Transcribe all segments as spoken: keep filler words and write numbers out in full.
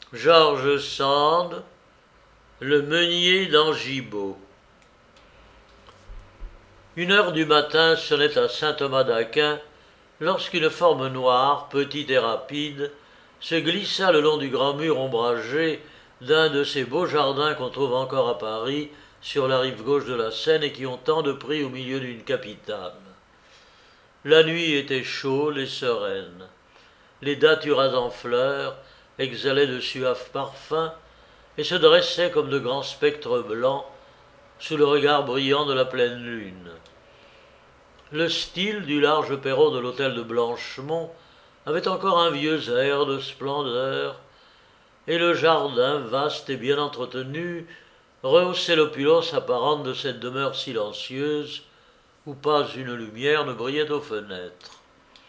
George Sand, le meunier d'Angibault. Une heure du matin sonnait à Saint-Thomas d'Aquin lorsqu'une forme noire, petite et rapide, se glissa le long du grand mur ombragé d'un de ces beaux jardins qu'on trouve encore à Paris, sur la rive gauche de la Seine et qui ont tant de prix au milieu d'une capitale. La nuit était chaude et sereine. Les daturas en fleurs exhalaient de suaves parfums et se dressaient comme de grands spectres blancs sous le regard brillant de la pleine lune. Le style du large perron de l'hôtel de Blanchemont avait encore un vieux air de splendeur, et le jardin, vaste et bien entretenu, rehaussait l'opulence apparente de cette demeure silencieuse où pas une lumière ne brillait aux fenêtres.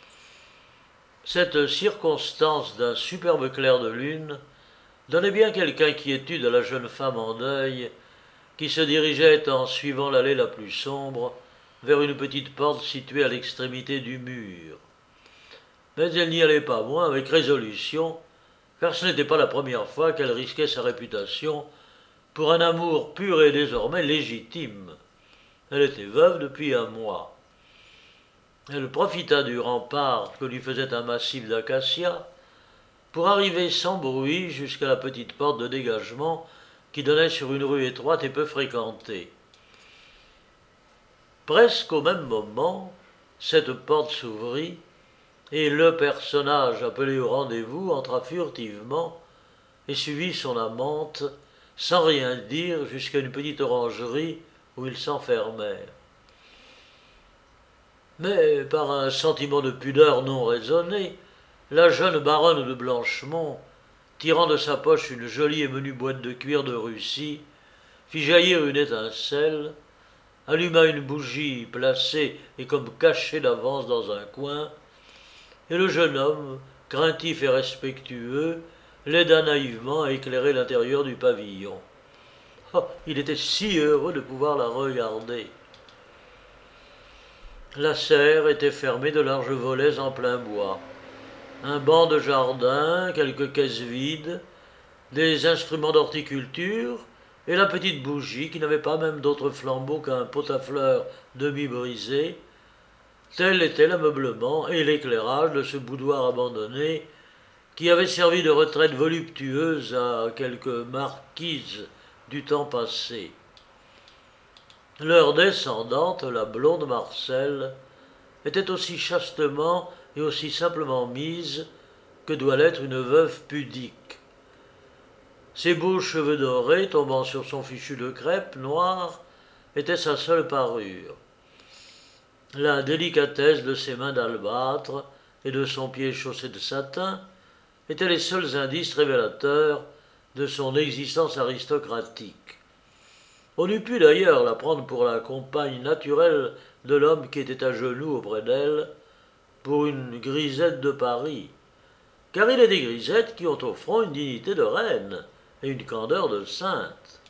Cette circonstance d'un superbe clair de lune donnait bien quelque inquiétude à la jeune femme en deuil qui se dirigeait en suivant l'allée la plus sombre vers une petite porte située à l'extrémité du mur. Mais elle n'y allait pas moins avec résolution, car ce n'était pas la première fois qu'elle risquait sa réputation pour un amour pur et désormais légitime. Elle était veuve depuis un mois. Elle profita du rempart que lui faisait un massif d'acacias pour arriver sans bruit jusqu'à la petite porte de dégagement qui donnait sur une rue étroite et peu fréquentée. Presque au même moment, cette porte s'ouvrit et le personnage appelé au rendez-vous entra furtivement et suivit son amante sans rien dire jusqu'à une petite orangerie où ils s'enfermèrent. Mais par un sentiment de pudeur non raisonné, la jeune baronne de Blanchemont, tirant de sa poche une jolie et menue boîte de cuir de Russie, fit jaillir une étincelle, alluma une bougie placée et comme cachée d'avance dans un coin, et le jeune homme, craintif et respectueux, l'aida naïvement à éclairer l'intérieur du pavillon. Oh, il était si heureux de pouvoir la regarder. La serre était fermée de larges volets en plein bois. Un banc de jardin, quelques caisses vides, des instruments d'horticulture et la petite bougie qui n'avait pas même d'autre flambeau qu'un pot à fleurs demi-brisé. Tel était l'ameublement et l'éclairage de ce boudoir abandonné qui avait servi de retraite voluptueuse à quelques marquises du temps passé. L'heure descendante, la blonde Marcelle était aussi chastement et aussi simplement mise que doit l'être une veuve pudique. Ses beaux cheveux dorés tombant sur son fichu de crêpe noire étaient sa seule parure. La délicatesse de ses mains d'albâtre et de son pied chaussé de satin étaient les seuls indices révélateurs de son existence aristocratique. On eût pu d'ailleurs la prendre pour la compagne naturelle de l'homme qui était à genoux auprès d'elle, pour une grisette de Paris, car il est des grisettes qui ont au front une dignité de reine et une candeur de sainte.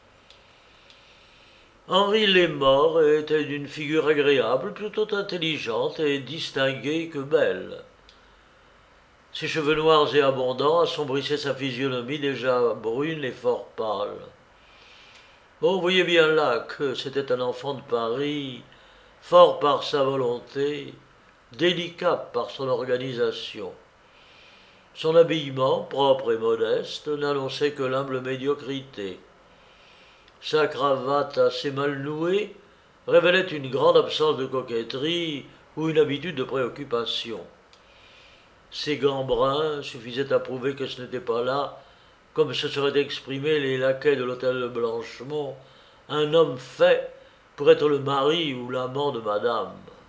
Henri Lesmort était d'une figure agréable, plutôt intelligente et distinguée que belle. Ses cheveux noirs et abondants assombrissaient sa physionomie déjà brune et fort pâle. On voyait bien là que c'était un enfant de Paris, fort par sa volonté, délicat par son organisation. Son habillement, propre et modeste, n'annonçait que l'humble médiocrité. Sa cravate assez mal nouée révélait une grande absence de coquetterie ou une habitude de préoccupation. Ses gants bruns suffisaient à prouver que ce n'était pas là, comme se seraient exprimés les laquais de l'hôtel de Blanchemont, un homme fait pour être le mari ou l'amant de madame.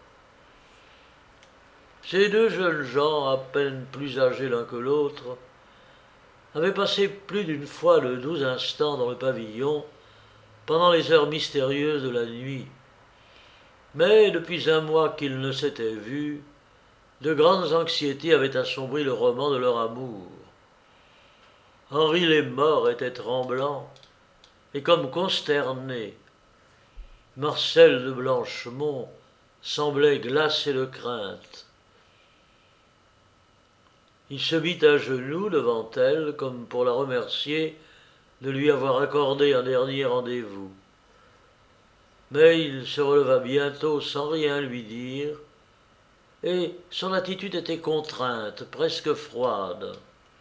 Ces deux jeunes gens, à peine plus âgés l'un que l'autre, avaient passé plus d'une fois de doux instants dans le pavillon pendant les heures mystérieuses de la nuit. Mais depuis un mois qu'ils ne s'étaient vus, de grandes anxiétés avaient assombri le roman de leur amour. Henri Lesmort était tremblant et comme consterné. Marcelle de Blanchemont semblait glacée de crainte. Il se mit à genoux devant elle, comme pour la remercier de lui avoir accordé un dernier rendez-vous. Mais il se releva bientôt sans rien lui dire, et son attitude était contrainte, presque froide.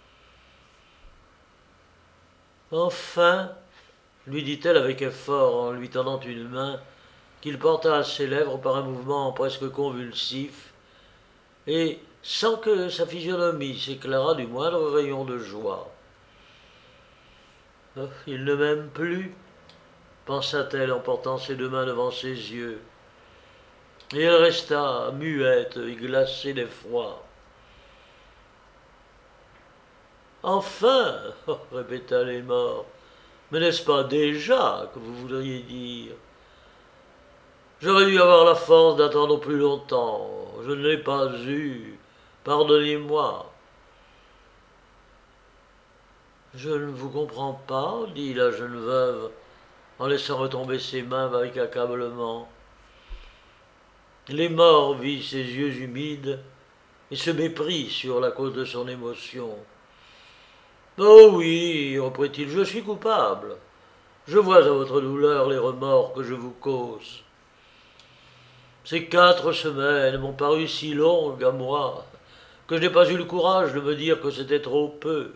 Enfin, lui dit-elle avec effort en lui tendant une main qu'il porta à ses lèvres par un mouvement presque convulsif, et sans que sa physionomie s'éclairât du moindre rayon de joie. « Oh, il ne m'aime plus », pensa-t-elle en portant ses deux mains devant ses yeux. Et elle resta muette et glacée d'effroi. « Enfin, oh, répéta Lémore, mais n'est-ce pas déjà que vous voudriez dire? J'aurais dû avoir la force d'attendre plus longtemps. Je ne l'ai pas eu. Pardonnez-moi. » « Je ne vous comprends pas, dit la jeune veuve, en laissant retomber ses mains avec accablement. Lémore vit ses yeux humides et se méprit sur la cause de son émotion. « Oh oui, reprit-il, je suis coupable. Je vois à votre douleur les remords que je vous cause. Ces quatre semaines m'ont paru si longues à moi que je n'ai pas eu le courage de me dire que c'était trop peu.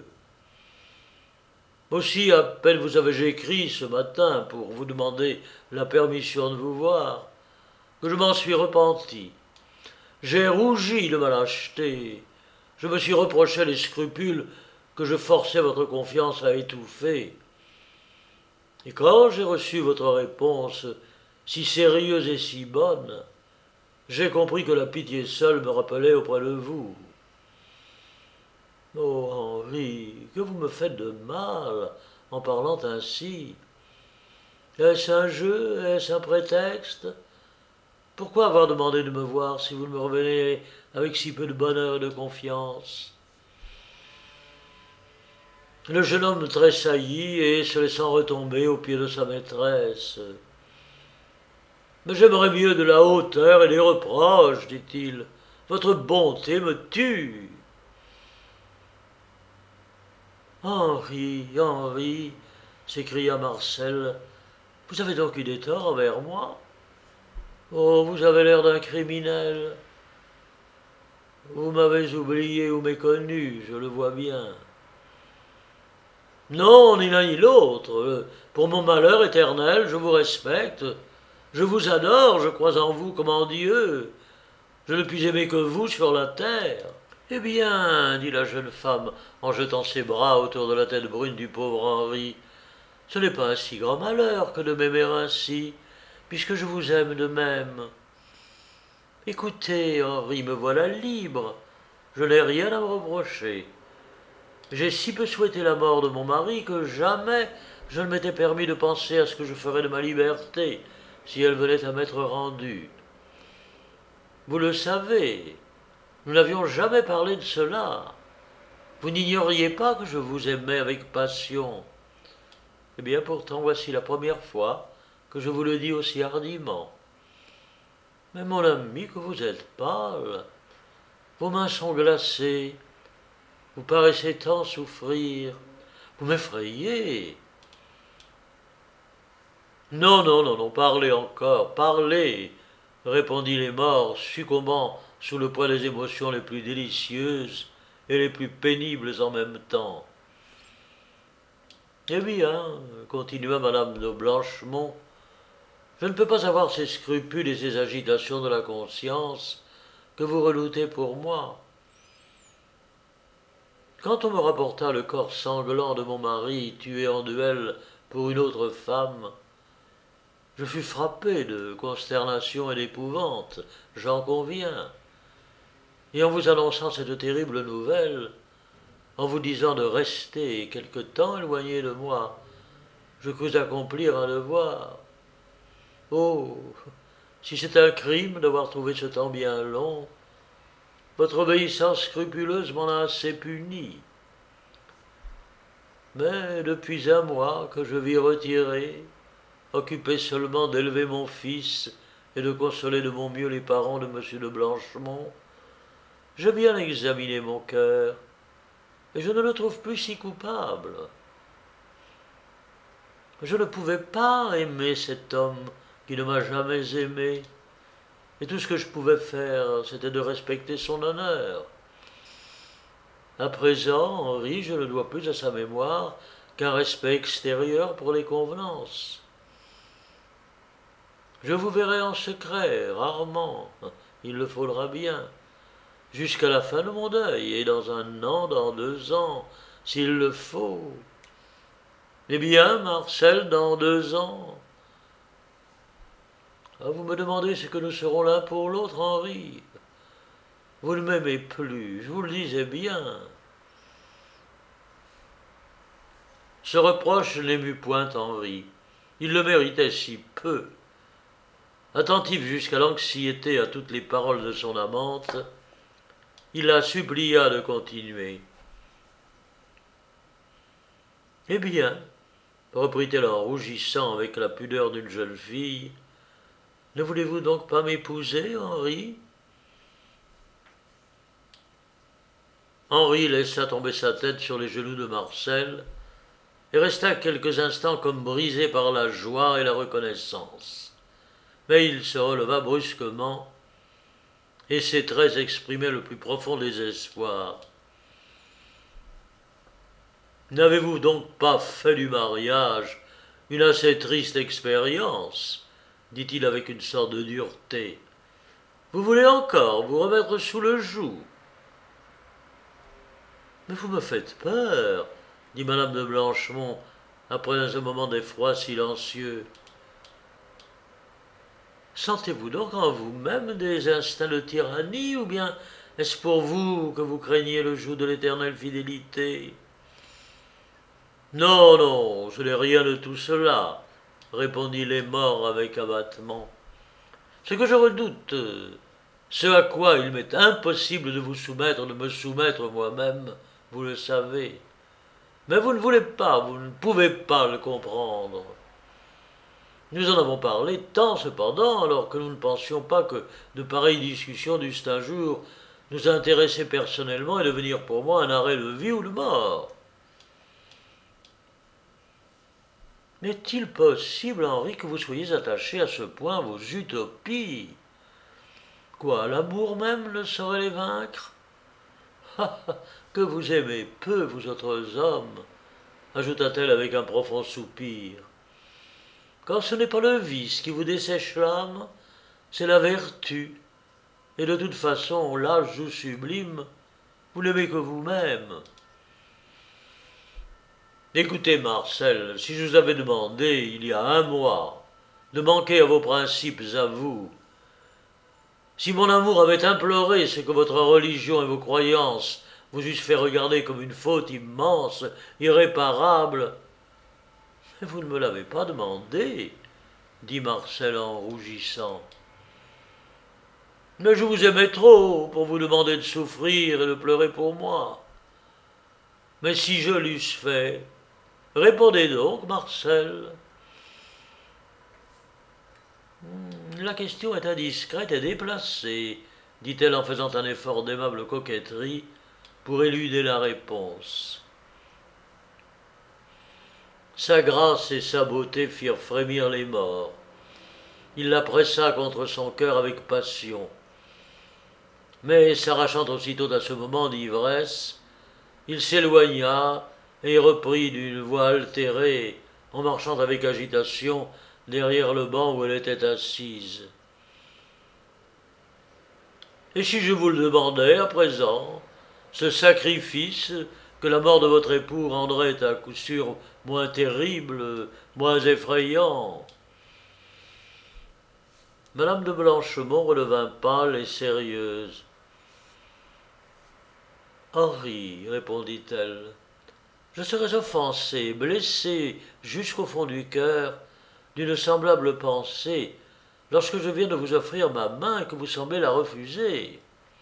Aussi, à peine vous avais-je écrit ce matin pour vous demander la permission de vous voir, que je m'en suis repenti. J'ai rougi de ma lâcheté. Je me suis reproché les scrupules que je forçais votre confiance à étouffer. Et quand j'ai reçu votre réponse, si sérieuse et si bonne, j'ai compris que la pitié seule me rappelait auprès de vous. Oh, Henri, que vous me faites de mal en parlant ainsi. Est-ce un jeu? Est-ce un prétexte? Pourquoi avoir demandé de me voir si vous ne me revenez avec si peu de bonheur et de confiance? » Le jeune homme tressaillit et se laissant retomber aux pieds de sa maîtresse. « Mais j'aimerais mieux de la hauteur et des reproches, dit-il. Votre bonté me tue. » « Henri, Henri, s'écria Marcel, vous avez donc eu des torts envers moi? Oh, vous avez l'air d'un criminel. Vous m'avez oublié ou méconnu, je le vois bien. Non, ni l'un ni l'autre. Pour mon malheur éternel, je vous respecte. Je vous adore, je crois en vous comme en Dieu. Je ne puis aimer que vous sur la terre. » « Eh bien, dit la jeune femme, en jetant ses bras autour de la tête brune du pauvre Henri, ce n'est pas un si grand malheur que de m'aimer ainsi, puisque je vous aime de même. Écoutez, Henri, me voilà libre, je n'ai rien à me reprocher. J'ai si peu souhaité la mort de mon mari que jamais je ne m'étais permis de penser à ce que je ferais de ma liberté si elle venait à m'être rendue. Vous le savez, nous n'avions jamais parlé de cela. Vous n'ignoriez pas que je vous aimais avec passion. Eh bien, pourtant, voici la première fois que je vous le dis aussi hardiment. Mais mon ami, que vous êtes pâle. Vos mains sont glacées. Vous paraissez tant souffrir. Vous m'effrayez. Non, non, non, non, parlez encore, parlez, répondit Lémore, succombant sous le poids des émotions les plus délicieuses et les plus pénibles en même temps. Eh bien, continua madame de Blanchemont, je ne peux pas avoir ces scrupules et ces agitations de la conscience que vous redoutez pour moi. Quand on me rapporta le corps sanglant de mon mari tué en duel pour une autre femme, je fus frappé de consternation et d'épouvante, j'en conviens. Et en vous annonçant cette terrible nouvelle, en vous disant de rester quelque temps éloigné de moi, je crus accomplir un devoir. Oh, si c'est un crime d'avoir trouvé ce temps bien long, votre obéissance scrupuleuse m'en a assez puni. Mais depuis un mois que je vis retiré, occupé seulement d'élever mon fils et de consoler de mon mieux les parents de M. de Blanchemont, j'ai bien examiné mon cœur, et je ne le trouve plus si coupable. Je ne pouvais pas aimer cet homme qui ne m'a jamais aimé, et tout ce que je pouvais faire, c'était de respecter son honneur. À présent, Henri, je ne dois plus à sa mémoire qu'un respect extérieur pour les convenances. Je vous verrai en secret, rarement, il le faudra bien, jusqu'à la fin de mon deuil, et dans un an, dans deux ans, s'il le faut. Eh bien, Marcel, dans deux ans. Ah, vous me demandez ce que nous serons l'un pour l'autre, Henri. Vous ne m'aimez plus, je vous le disais bien. Ce reproche n'émut point Henri. Il le méritait si peu. Attentif jusqu'à l'anxiété à toutes les paroles de son amante, il la supplia de continuer. « Eh bien, reprit-elle en rougissant avec la pudeur d'une jeune fille, ne voulez-vous donc pas m'épouser, Henri ?» Henri laissa tomber sa tête sur les genoux de Marcel et resta quelques instants comme brisé par la joie et la reconnaissance. Mais il se releva brusquement et ses traits exprimaient le plus profond désespoir. « N'avez-vous donc pas fait du mariage une assez triste expérience ?» dit-il avec une sorte de dureté. « Vous voulez encore vous remettre sous le joug ?»« Mais vous me faites peur, » dit madame de Blanchemont, après un moment d'effroi silencieux. « Sentez-vous donc en vous-même des instincts de tyrannie, ou bien est-ce pour vous que vous craignez le joug de l'éternelle fidélité ?»« Non, non, ce n'est rien de tout cela, » répondit Laimort avec abattement. « Ce que je redoute, ce à quoi il m'est impossible de vous soumettre, de me soumettre moi-même, vous le savez. Mais vous ne voulez pas, vous ne pouvez pas le comprendre. Nous en avons parlé tant cependant, alors que nous ne pensions pas que de pareilles discussions dussent un jour nous intéresser personnellement et devenir pour moi un arrêt de vie ou de mort. Est-il possible, Henri, que vous soyez attaché à ce point à vos utopies? Quoi, l'amour même ne saurait les vaincre? Ah, que vous aimez peu, vous autres hommes, ajouta-t-elle avec un profond soupir. Quand ce n'est pas le vice qui vous dessèche l'âme, c'est la vertu. Et de toute façon, l'âge ou sublime, vous n'aimez que vous-même. Écoutez, Marcel, si je vous avais demandé, il y a un mois, de manquer à vos principes à vous, si mon amour avait imploré ce que votre religion et vos croyances vous eussent fait regarder comme une faute immense, irréparable, mais vous ne me l'avez pas demandé, dit Marcel en rougissant. Mais je vous aimais trop pour vous demander de souffrir et de pleurer pour moi. Mais si je l'eusse fait, répondez donc, Marcel. La question est indiscrète et déplacée, dit-elle en faisant un effort d'aimable coquetterie pour éluder la réponse. Sa grâce et sa beauté firent frémir les morts. Il la pressa contre son cœur avec passion. Mais, s'arrachant aussitôt à ce moment d'ivresse, il s'éloigna et reprit d'une voix altérée, en marchant avec agitation derrière le banc où elle était assise. Et si je vous le demandais à présent, ce sacrifice que la mort de votre époux rendrait à coup sûr moins terrible, moins effrayant? Madame de Blanchemont redevint pâle et sérieuse. « Henri, répondit-elle, je serais offensée, blessée jusqu'au fond du cœur d'une semblable pensée lorsque je viens de vous offrir ma main et que vous semblez la refuser.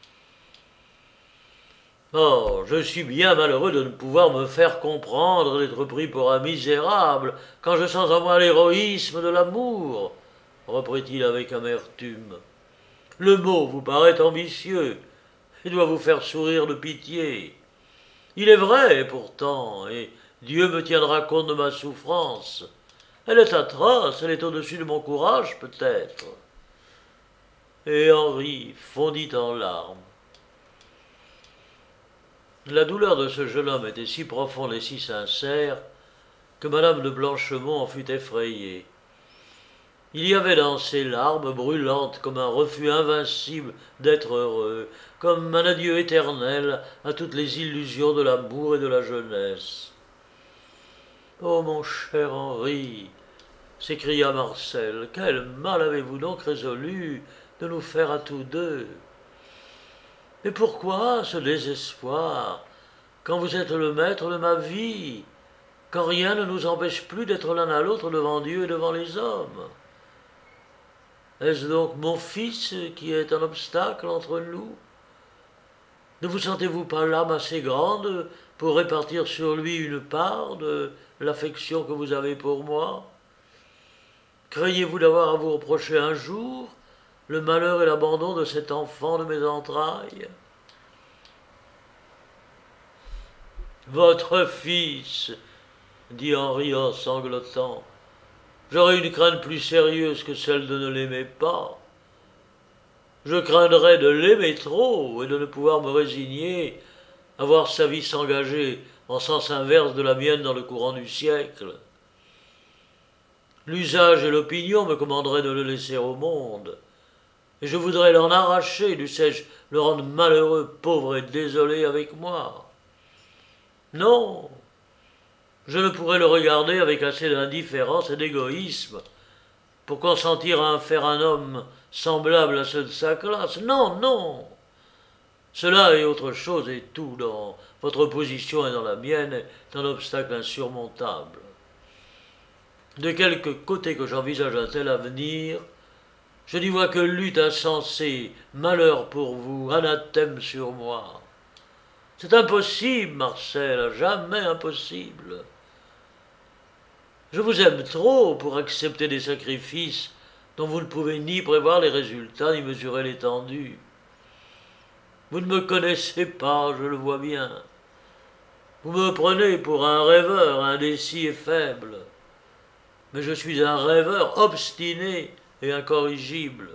Oh, je suis bien malheureux de ne pouvoir me faire comprendre, d'être pris pour un misérable quand je sens en moi l'héroïsme de l'amour, reprit-il avec amertume. Le mot vous paraît ambitieux et doit vous faire sourire de pitié. Il est vrai, pourtant, et Dieu me tiendra compte de ma souffrance. Elle est atroce, elle est au-dessus de mon courage, peut-être. Et Henri fondit en larmes. La douleur de ce jeune homme était si profonde et si sincère que madame de Blanchemont en fut effrayée. Il y avait dans ces larmes brûlantes comme un refus invincible d'être heureux, comme un adieu éternel à toutes les illusions de l'amour et de la jeunesse. « Oh, mon cher Henri !» s'écria Marcel, « quel mal avez-vous donc résolu de nous faire à tous deux? Mais pourquoi ce désespoir, quand vous êtes le maître de ma vie, quand rien ne nous empêche plus d'être l'un à l'autre devant Dieu et devant les hommes? Est-ce donc mon fils qui est un obstacle entre nous? Ne vous sentez-vous pas l'âme assez grande pour répartir sur lui une part de l'affection que vous avez pour moi? Craignez-vous d'avoir à vous reprocher un jour le malheur et l'abandon de cet enfant de mes entrailles? Votre fils, dit Henri en sanglotant, j'aurais une crainte plus sérieuse que celle de ne l'aimer pas. Je craindrais de l'aimer trop et de ne pouvoir me résigner à voir sa vie s'engager en sens inverse de la mienne dans le courant du siècle. L'usage et l'opinion me commanderaient de le laisser au monde, et je voudrais l'en arracher, dussé-je le rendre malheureux, pauvre et désolé avec moi. Non, je ne pourrais le regarder avec assez d'indifférence et d'égoïsme pour consentir à en faire un homme semblable à ceux de sa classe. Non, non. Cela est autre chose, et tout dans votre position et dans la mienne est un obstacle insurmontable. De quelque côté que j'envisage un tel avenir, je n'y vois que lutte insensée, malheur pour vous, anathème sur moi. C'est impossible, Marcel, jamais impossible. Je vous aime trop pour accepter des sacrifices dont vous ne pouvez ni prévoir les résultats ni mesurer l'étendue. Vous ne me connaissez pas, je le vois bien. Vous me prenez pour un rêveur indécis et faible. Mais je suis un rêveur obstiné et incorrigible.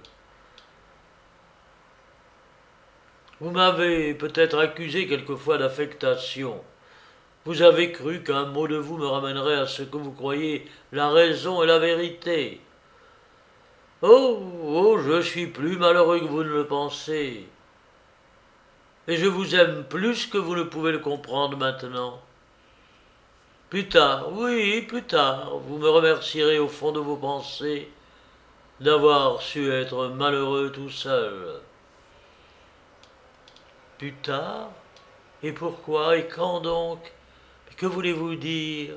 Vous m'avez peut-être accusé quelquefois d'affectation. Vous avez cru qu'un mot de vous me ramènerait à ce que vous croyez la raison et la vérité. Oh, oh, je suis plus malheureux que vous ne le pensez. Et je vous aime plus que vous ne pouvez le comprendre maintenant. Plus tard, oui, plus tard, vous me remercierez au fond de vos pensées d'avoir su être malheureux tout seul. Plus tard? Et pourquoi? Et quand donc? Que voulez-vous dire?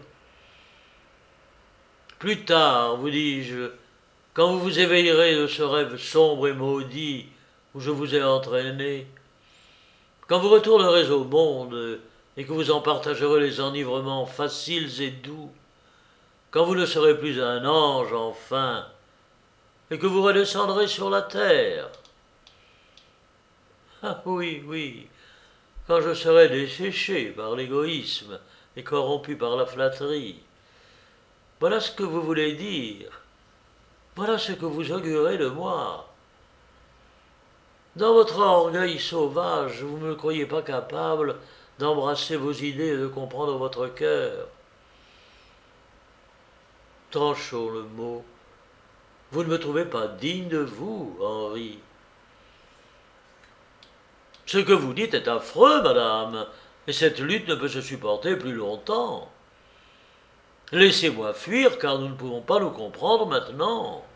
Plus tard, vous dis-je, quand vous vous éveillerez de ce rêve sombre et maudit où je vous ai entraîné, quand vous retournerez au monde et que vous en partagerez les enivrements faciles et doux, quand vous ne serez plus un ange enfin, et que vous redescendrez sur la terre. Ah oui, oui, quand je serai desséché par l'égoïsme et corrompu par la flatterie. Voilà ce que vous voulez dire. Voilà ce que vous augurez de moi. Dans votre orgueil sauvage, vous ne me croyez pas capable d'embrasser vos idées et de comprendre votre cœur. Tranchons le mot. Vous ne me trouvez pas digne de vous, Henri. Ce que vous dites est affreux, madame, et cette lutte ne peut se supporter plus longtemps. Laissez-moi fuir, car nous ne pouvons pas nous comprendre maintenant.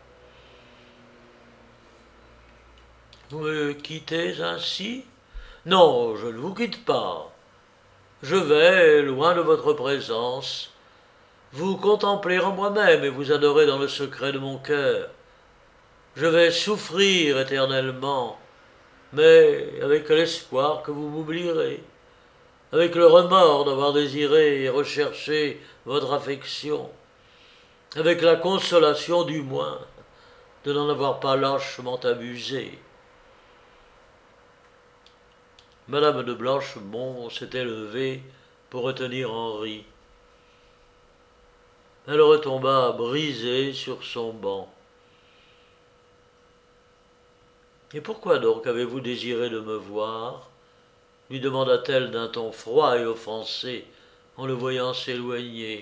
Vous me quittez ainsi? Non, je ne vous quitte pas. Je vais, loin de votre présence, vous contempler en moi-même et vous adorer dans le secret de mon cœur. Je vais souffrir éternellement, mais avec l'espoir que vous m'oublierez, avec le remords d'avoir désiré et recherché votre affection, avec la consolation du moins de n'en avoir pas lâchement abusé. Madame de Blanchemont s'était levée pour retenir Henri. Elle retomba brisée sur son banc. « Et pourquoi donc avez-vous désiré de me voir ?» lui demanda-t-elle d'un ton froid et offensé en le voyant s'éloigner.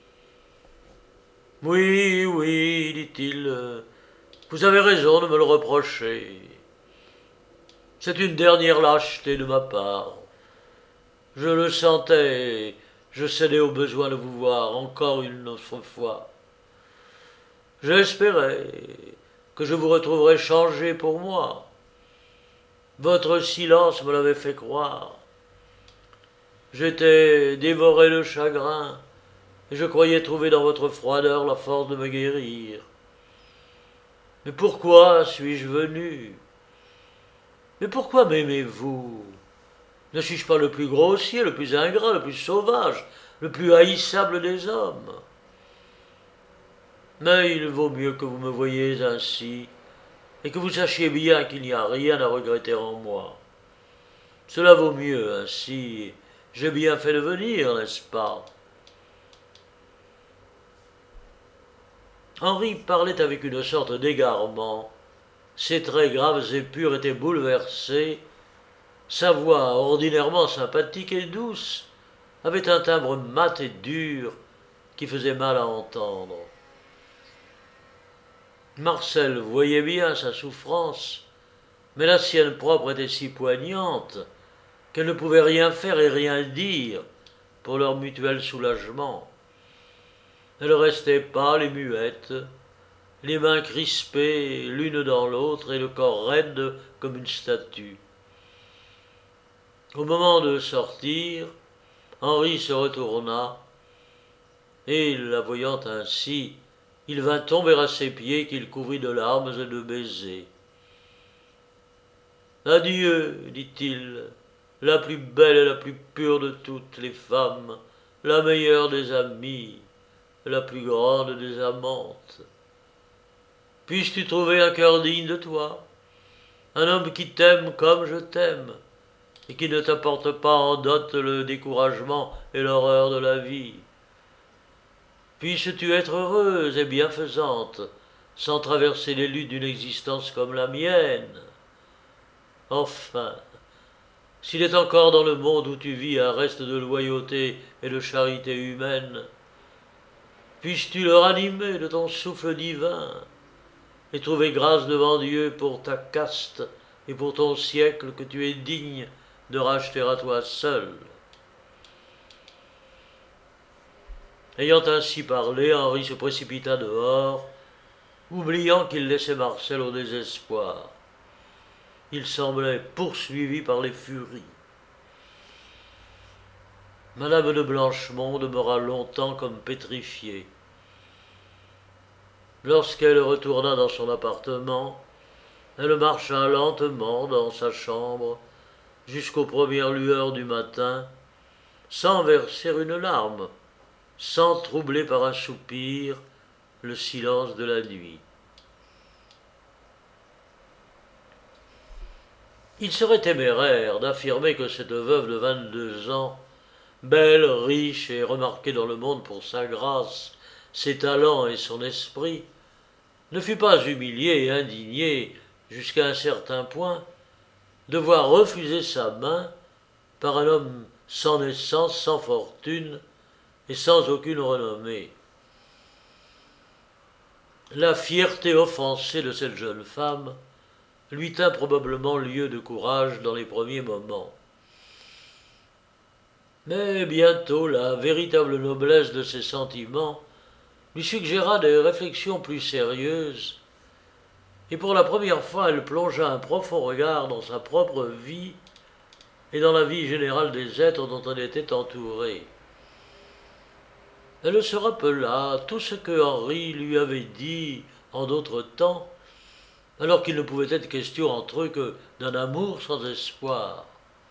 « Oui, oui, dit-il, vous avez raison de me le reprocher. C'est une dernière lâcheté de ma part. Je le sentais, je cédais au besoin de vous voir encore une autre fois. J'espérais que je vous retrouverais changé pour moi. Votre silence me l'avait fait croire. J'étais dévoré de chagrin, et je croyais trouver dans votre froideur la force de me guérir. Mais pourquoi suis-je venu? Mais pourquoi m'aimez-vous? Ne suis-je pas le plus grossier, le plus ingrat, le plus sauvage, le plus haïssable des hommes? Mais il vaut mieux que vous me voyiez ainsi, et que vous sachiez bien qu'il n'y a rien à regretter en moi. Cela vaut mieux ainsi, j'ai bien fait de venir, n'est-ce pas? Henri parlait avec une sorte d'égarement. Ses traits graves et purs étaient bouleversés. Sa voix, ordinairement sympathique et douce, avait un timbre mat et dur qui faisait mal à entendre. Marcel voyait bien sa souffrance, mais la sienne propre était si poignante qu'elle ne pouvait rien faire et rien dire pour leur mutuel soulagement. Elle restait pâle et muette, les mains crispées l'une dans l'autre et le corps raide comme une statue. Au moment de sortir, Henri se retourna, et, la voyant ainsi, il vint tomber à ses pieds qu'il couvrit de larmes et de baisers. « Adieu, dit-il, la plus belle et la plus pure de toutes les femmes, la meilleure des amies, la plus grande des amantes. Puisses-tu trouver un cœur digne de toi, un homme qui t'aime comme je t'aime, et qui ne t'apporte pas en dot le découragement et l'horreur de la vie. Puisses-tu être heureuse et bienfaisante, sans traverser les luttes d'une existence comme la mienne. Enfin, s'il est encore dans le monde où tu vis un reste de loyauté et de charité humaine, puisses-tu le ranimer de ton souffle divin et trouver grâce devant Dieu pour ta caste et pour ton siècle que tu es digne de racheter à toi seul. » Ayant ainsi parlé, Henri se précipita dehors, oubliant qu'il laissait Marcel au désespoir. Il semblait poursuivi par les furies. Madame de Blanchemont demeura longtemps comme pétrifiée. Lorsqu'elle retourna dans son appartement, elle marcha lentement dans sa chambre jusqu'aux premières lueurs du matin, sans verser une larme, sans troubler par un soupir le silence de la nuit. Il serait téméraire d'affirmer que cette veuve de vingt-deux ans, belle, riche et remarquée dans le monde pour sa grâce, ses talents et son esprit, ne fut pas humiliée et indignée jusqu'à un certain point de voir refuser sa main par un homme sans naissance, sans fortune et sans aucune renommée. La fierté offensée de cette jeune femme lui tint probablement lieu de courage dans les premiers moments. Mais bientôt la véritable noblesse de ses sentiments lui suggéra des réflexions plus sérieuses, et pour la première fois elle plongea un profond regard dans sa propre vie et dans la vie générale des êtres dont elle était entourée. Elle se rappela tout ce que Henri lui avait dit en d'autres temps, alors qu'il ne pouvait être question entre eux que d'un amour sans espoir.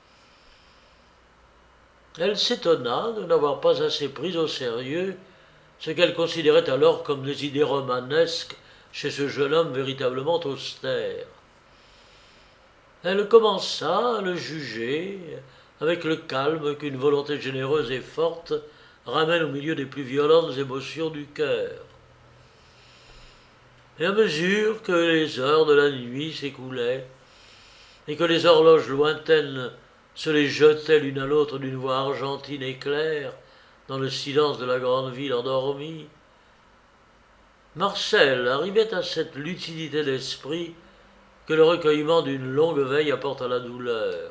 Elle s'étonna de n'avoir pas assez pris au sérieux ce qu'elle considérait alors comme des idées romanesques chez ce jeune homme véritablement austère. Elle commença à le juger avec le calme qu'une volonté généreuse et forte ramène au milieu des plus violentes émotions du cœur. Et à mesure que les heures de la nuit s'écoulaient, et que les horloges lointaines se les jetaient l'une à l'autre d'une voix argentine et claire dans le silence de la grande ville endormie, Marcel arrivait à cette lucidité d'esprit que le recueillement d'une longue veille apporte à la douleur.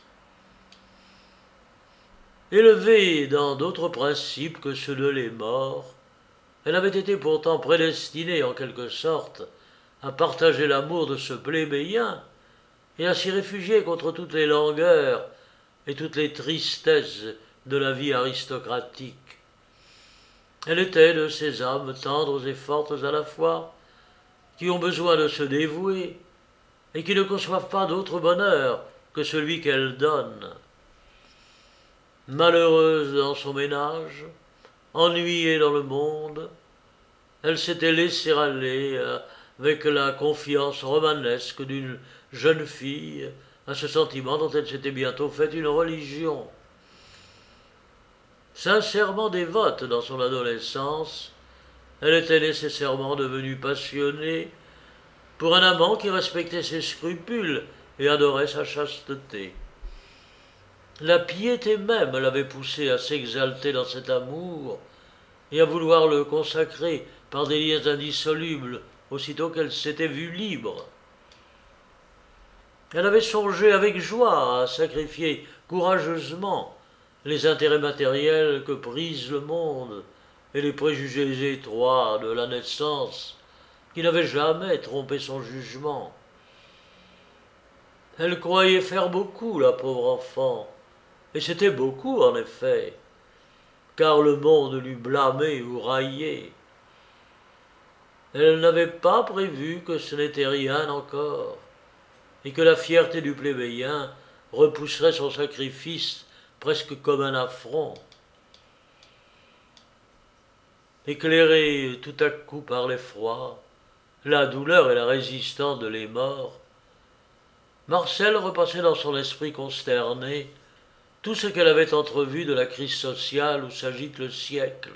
Élevée dans d'autres principes que ceux de les morts, elle avait été pourtant prédestinée en quelque sorte à partager l'amour de ce plébéien et à s'y réfugier contre toutes les langueurs et toutes les tristesses de la vie aristocratique. Elle était de ces âmes tendres et fortes à la fois, qui ont besoin de se dévouer et qui ne conçoivent pas d'autre bonheur que celui qu'elles donnent. Malheureuse dans son ménage, ennuyée dans le monde, elle s'était laissée aller avec la confiance romanesque d'une jeune fille à ce sentiment dont elle s'était bientôt fait une religion. Sincèrement dévote dans son adolescence, elle était nécessairement devenue passionnée pour un amant qui respectait ses scrupules et adorait sa chasteté. La piété même l'avait poussée à s'exalter dans cet amour et à vouloir le consacrer par des liens indissolubles aussitôt qu'elle s'était vue libre. Elle avait songé avec joie à sacrifier courageusement les intérêts matériels que brise le monde et les préjugés étroits de la naissance qui n'avaient jamais trompé son jugement. Elle croyait faire beaucoup, la pauvre enfant, et c'était beaucoup en effet, car le monde l'eût blâmée ou raillée. Elle n'avait pas prévu que ce n'était rien encore, et que la fierté du plébéien repousserait son sacrifice presque comme un affront. Éclairée tout à coup par l'effroi, la douleur et la résistance de les morts, Marcel repassait dans son esprit consterné tout ce qu'elle avait entrevu de la crise sociale où s'agite le siècle.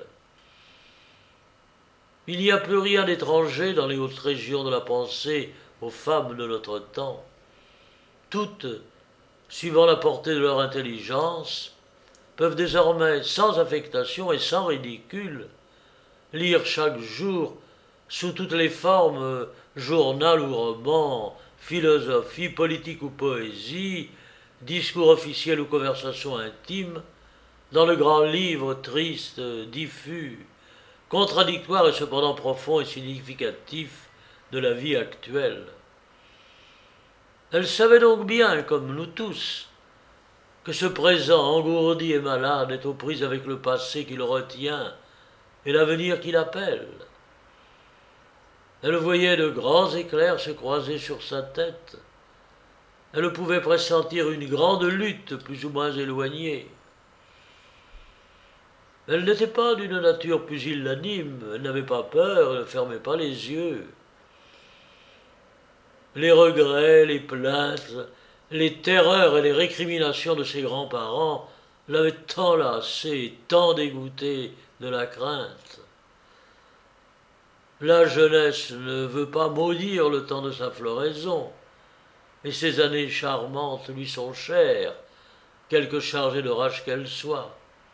Il n'y a plus rien d'étranger dans les hautes régions de la pensée aux femmes de notre temps. Toutes, suivant la portée de leur intelligence, peuvent désormais, sans affectation et sans ridicule, lire chaque jour, sous toutes les formes, journal ou roman, philosophie, politique ou poésie, discours officiel ou conversation intime, dans le grand livre triste, diffus, contradictoire et cependant profond et significatif de la vie actuelle. Elle savait donc bien, comme nous tous, que ce présent engourdi et malade est aux prises avec le passé qui le retient et l'avenir qui l'appelle. Elle voyait de grands éclairs se croiser sur sa tête. Elle pouvait pressentir une grande lutte plus ou moins éloignée. Elle n'était pas d'une nature pusillanime, elle n'avait pas peur, elle ne fermait pas les yeux. Les regrets, les plaintes, les terreurs et les récriminations de ses grands-parents l'avaient tant lassée, tant dégoûtée de la crainte. La jeunesse ne veut pas maudire le temps de sa floraison, et ces années charmantes lui sont chères, quelque chargée de rage qu'elles soient.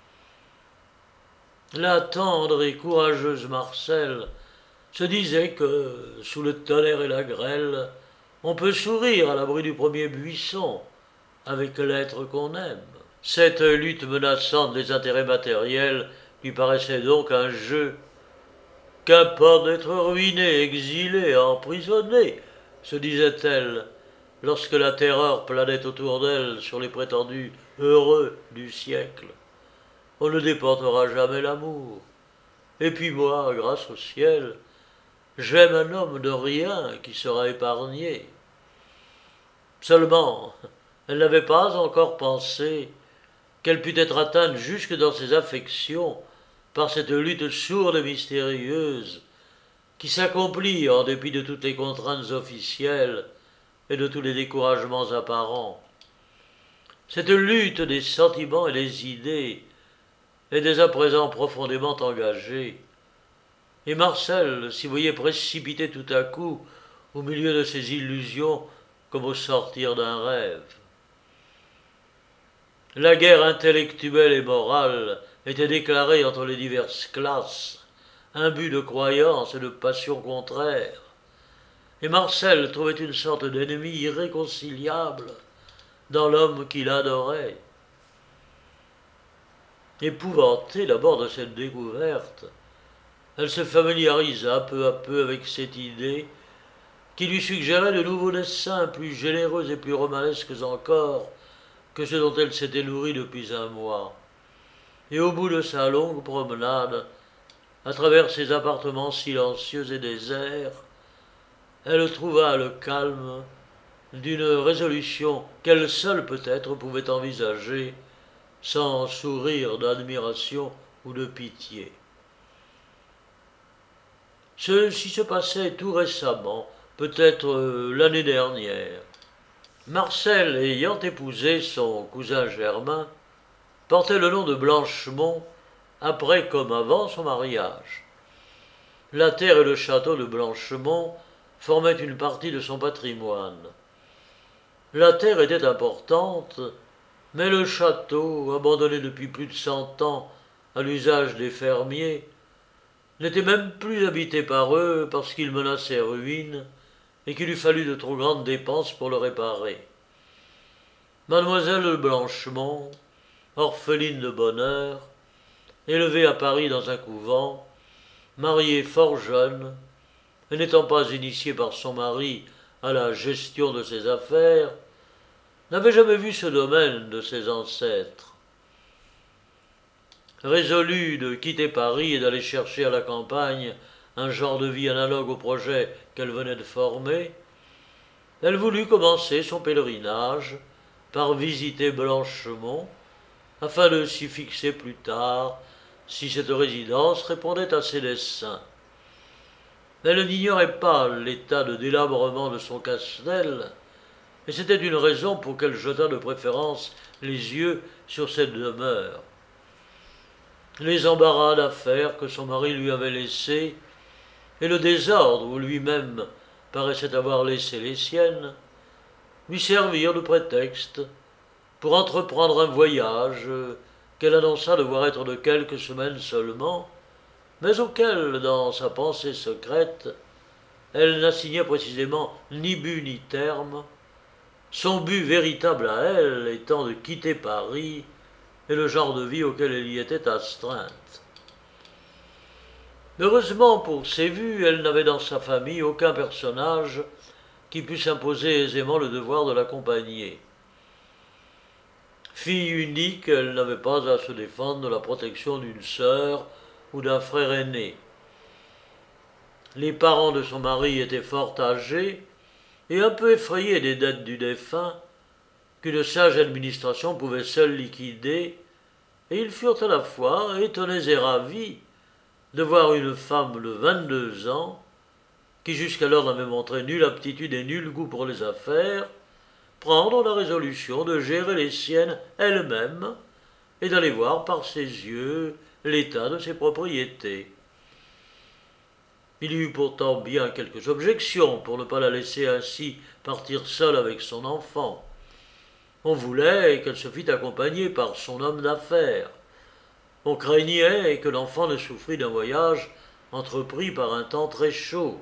La tendre et courageuse Marcel se disait que, sous le tonnerre et la grêle, on peut sourire à l'abri du premier buisson avec l'être qu'on aime. Cette lutte menaçante des intérêts matériels lui paraissait donc un jeu. Qu'importe d'être ruiné, exilé, emprisonné, se disait-elle, lorsque la terreur planait autour d'elle sur les prétendus heureux du siècle. On ne déportera jamais l'amour. Et puis moi, grâce au ciel, j'aime un homme de rien qui sera épargné. Seulement, elle n'avait pas encore pensé qu'elle pût être atteinte jusque dans ses affections par cette lutte sourde et mystérieuse qui s'accomplit en dépit de toutes les contraintes officielles et de tous les découragements apparents. Cette lutte des sentiments et des idées est dès à présent profondément engagée, et Marcel s'y voyait précipité tout à coup au milieu de ses illusions comme au sortir d'un rêve. La guerre intellectuelle et morale était déclarée entre les diverses classes, imbue de croyances et de passions contraires, et Marcel trouvait une sorte d'ennemi irréconciliable dans l'homme qu'il adorait. Épouvantée d'abord de cette découverte, elle se familiarisa peu à peu avec cette idée qui lui suggérait de nouveaux dessins plus généreux et plus romanesques encore que ceux dont elle s'était nourrie depuis un mois. Et au bout de sa longue promenade, à travers ces appartements silencieux et déserts, elle trouva le calme d'une résolution qu'elle seule peut-être pouvait envisager sans sourire d'admiration ou de pitié. Ceci se passait tout récemment, peut-être euh, l'année dernière. Marcel, ayant épousé son cousin Germain, portait le nom de Blanchemont après comme avant son mariage. La terre et le château de Blanchemont formaient une partie de son patrimoine. La terre était importante, mais le château, abandonné depuis plus de cent ans à l'usage des fermiers, n'était même plus habité par eux parce qu'il menaçait ruine et qu'il eût fallu de trop grandes dépenses pour le réparer. Mademoiselle de Blanchemont, orpheline de bonheur, élevée à Paris dans un couvent, mariée fort jeune, et n'étant pas initiée par son mari à la gestion de ses affaires, n'avait jamais vu ce domaine de ses ancêtres. Résolue de quitter Paris et d'aller chercher à la campagne un genre de vie analogue au projet qu'elle venait de former, elle voulut commencer son pèlerinage par visiter Blanchemont, afin de s'y fixer plus tard si cette résidence répondait à ses desseins. Elle n'ignorait pas l'état de délabrement de son castel, et c'était une raison pour qu'elle jetât de préférence les yeux sur cette demeure. Les embarras d'affaires que son mari lui avait laissés, et le désordre où lui-même paraissait avoir laissé les siennes, lui servirent de prétexte pour entreprendre un voyage qu'elle annonça devoir être de quelques semaines seulement, mais auquel, dans sa pensée secrète, elle n'assignait précisément ni but ni terme, son but véritable à elle étant de quitter Paris et le genre de vie auquel elle y était astreinte. Heureusement pour ses vues, elle n'avait dans sa famille aucun personnage qui pût s'imposer aisément le devoir de l'accompagner. Fille unique, elle n'avait pas à se défendre de la protection d'une sœur ou d'un frère aîné. Les parents de son mari étaient fort âgés et un peu effrayés des dettes du défunt, qu'une sage administration pouvait seule liquider, et ils furent à la fois étonnés et ravis de voir une femme de vingt-deux ans, qui jusqu'alors n'avait montré nulle aptitude et nul goût pour les affaires, prendre la résolution de gérer les siennes elle-même et d'aller voir par ses yeux l'état de ses propriétés. Il y eut pourtant bien quelques objections pour ne pas la laisser ainsi partir seule avec son enfant. On voulait qu'elle se fît accompagner par son homme d'affaires. On craignait que l'enfant ne souffrît d'un voyage entrepris par un temps très chaud.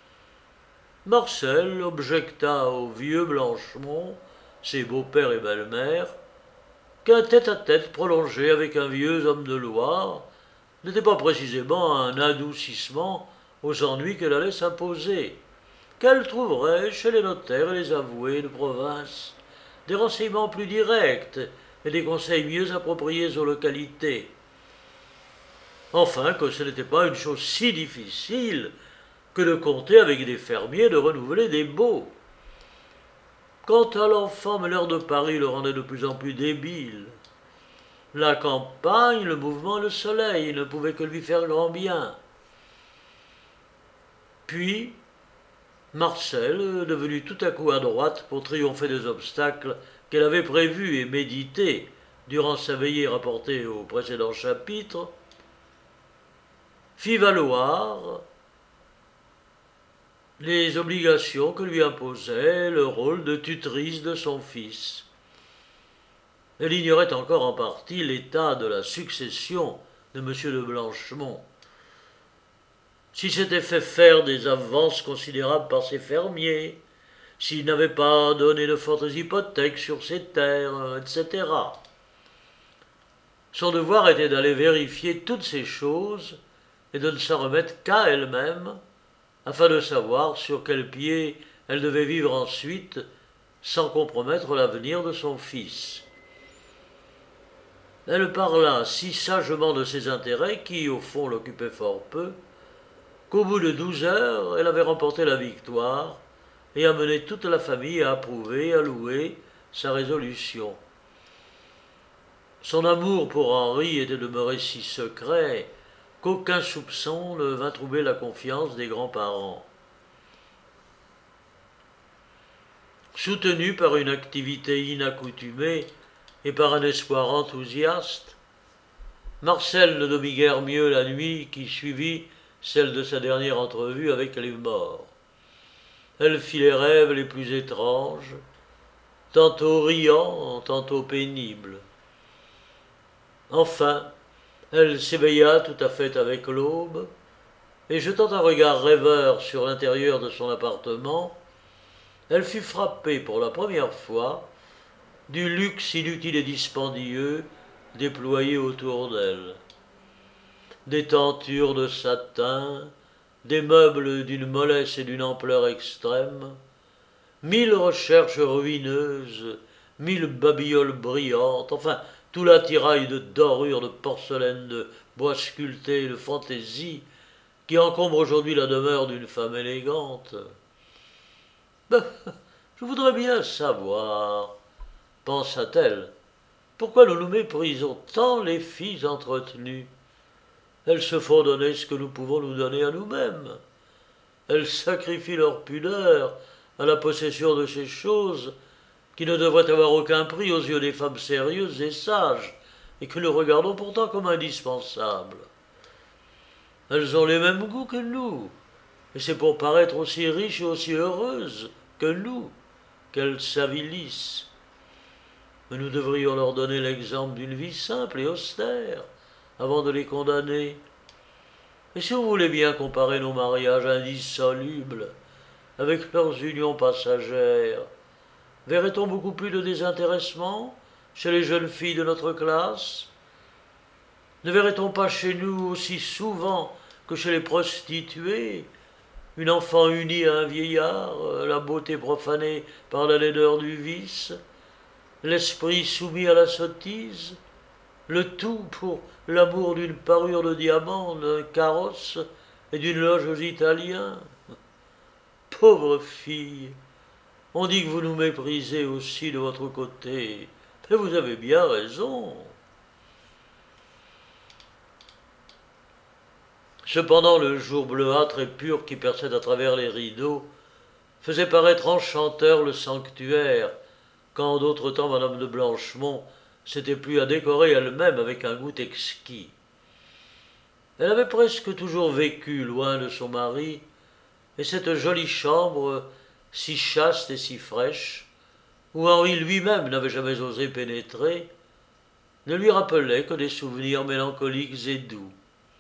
Marcel objecta au vieux Blanchemont, ses beaux-pères et belles-mères, qu'un tête-à-tête prolongé avec un vieux homme de loi n'était pas précisément un adoucissement aux ennuis qu'elle allait s'imposer, qu'elle trouverait chez les notaires et les avoués de province des renseignements plus directs et des conseils mieux appropriés aux localités. Enfin, que ce n'était pas une chose si difficile que de compter avec des fermiers de renouveler des baux. Quant à l'enfant, l'heure de Paris le rendait de plus en plus débile. La campagne, le mouvement, le soleil ne pouvaient que lui faire grand bien. Puis, Marcel, devenu tout à coup à droite pour triompher des obstacles qu'elle avait prévu et médité durant sa veillée rapportée au précédent chapitre, fit valoir les obligations que lui imposait le rôle de tutrice de son fils. Elle ignorait encore en partie l'état de la succession de M. de Blanchemont. S'il s'était fait faire des avances considérables par ses fermiers, s'il n'avait pas donné de fortes hypothèques sur ses terres, et cetera. Son devoir était d'aller vérifier toutes ces choses et de ne s'en remettre qu'à elle-même, afin de savoir sur quel pied elle devait vivre ensuite sans compromettre l'avenir de son fils. Elle parla si sagement de ses intérêts, qui au fond l'occupaient fort peu, qu'au bout de douze heures, elle avait remporté la victoire et amené toute la famille à approuver, à louer sa résolution. Son amour pour Henri était demeuré si secret qu'aucun soupçon ne vint troubler la confiance des grands-parents. Soutenu par une activité inaccoutumée et par un espoir enthousiaste, Marcel ne dormit guère mieux la nuit qui suivit celle de sa dernière entrevue avec les morts. Elle fit les rêves les plus étranges, tantôt riants, tantôt pénibles. Enfin, elle s'éveilla tout à fait avec l'aube, et jetant un regard rêveur sur l'intérieur de son appartement, elle fut frappée pour la première fois du luxe inutile et dispendieux déployé autour d'elle. Des tentures de satin, des meubles d'une mollesse et d'une ampleur extrême, mille recherches ruineuses, mille babioles brillantes, enfin tout l'attirail de dorures, de porcelaine, de bois sculptés, de fantaisie qui encombre aujourd'hui la demeure d'une femme élégante. Ben, je voudrais bien savoir, pensa-t-elle, pourquoi nous nous méprisons tant les filles entretenues. Elles se font donner ce que nous pouvons nous donner à nous-mêmes. Elles sacrifient leur pudeur à la possession de ces choses qui ne devraient avoir aucun prix aux yeux des femmes sérieuses et sages, et que nous regardons pourtant comme indispensables. Elles ont les mêmes goûts que nous, et c'est pour paraître aussi riches et aussi heureuses que nous qu'elles s'avilissent. Mais nous devrions leur donner l'exemple d'une vie simple et austère, avant de les condamner. Et si vous voulez bien comparer nos mariages indissolubles avec leurs unions passagères, verrait-on beaucoup plus de désintéressement chez les jeunes filles de notre classe? Ne verrait-on pas chez nous aussi souvent que chez les prostituées une enfant unie à un vieillard, la beauté profanée par la laideur du vice, l'esprit soumis à la sottise, le tout pour l'amour d'une parure de diamant, d'un carrosse et d'une loge aux Italiens? Pauvre fille, on dit que vous nous méprisez aussi de votre côté, et vous avez bien raison. Cependant, le jour bleuâtre et pur qui perçait à travers les rideaux faisait paraître enchanteur le sanctuaire, quand d'autres temps madame de Blanchemont s'était plu à décorer elle-même avec un goût exquis. Elle avait presque toujours vécu loin de son mari, et cette jolie chambre, si chaste et si fraîche, où Henri lui-même n'avait jamais osé pénétrer, ne lui rappelait que des souvenirs mélancoliques et doux.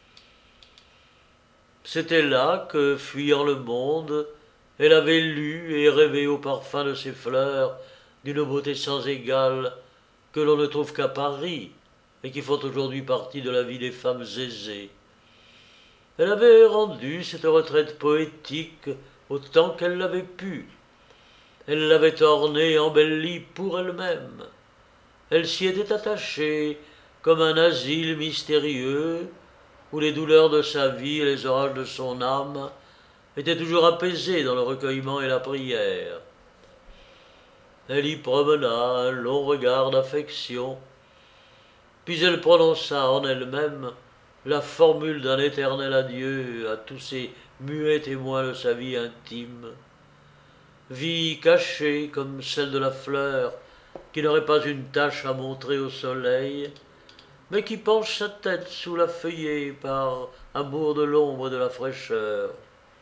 C'était là que, fuyant le monde, elle avait lu et rêvé au parfum de ces fleurs d'une beauté sans égale que l'on ne trouve qu'à Paris et qui font aujourd'hui partie de la vie des femmes aisées. Elle avait rendu cette retraite poétique autant qu'elle l'avait pu. Elle l'avait ornée et embellie pour elle-même. Elle s'y était attachée comme un asile mystérieux où les douleurs de sa vie et les orages de son âme étaient toujours apaisés dans le recueillement et la prière. Elle y promena un long regard d'affection, puis elle prononça en elle-même la formule d'un éternel adieu à tous ces muets témoins de sa vie intime. Vie cachée comme celle de la fleur qui n'aurait pas une tache à montrer au soleil, mais qui penche sa tête sous la feuillée par amour de l'ombre et de la fraîcheur.